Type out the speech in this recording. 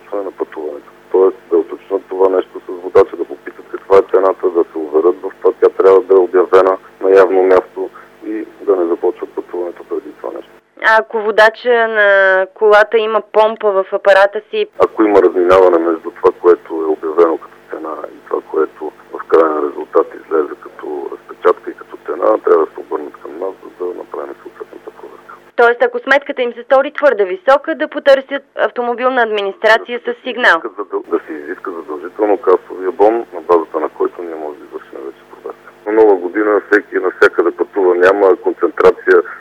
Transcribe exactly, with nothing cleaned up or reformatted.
извършване на пътуването. Тоест да уточнят това нещо с водача, да попитат каква е цената, да се уверят в това, тя трябва да е обявена на явно място и да не започват пътуването преди това нещо. А ако водача на колата има помпа в апарата си? Ако има разминаване между това, което е обявено като цена и това, което в крайен резултат излезе като разпечатка и като цена, трябва да се обърнат към нас, за да направим съответната проверка. Тоест, ако сметката им се стори твърде висока, да потърсят автомобилна администрация да с сигнал? Да се изиска задължително касовия бон, на базата на който ние може да извършим вече проверка. На нова година всеки навсякъде пътува, няма концентрация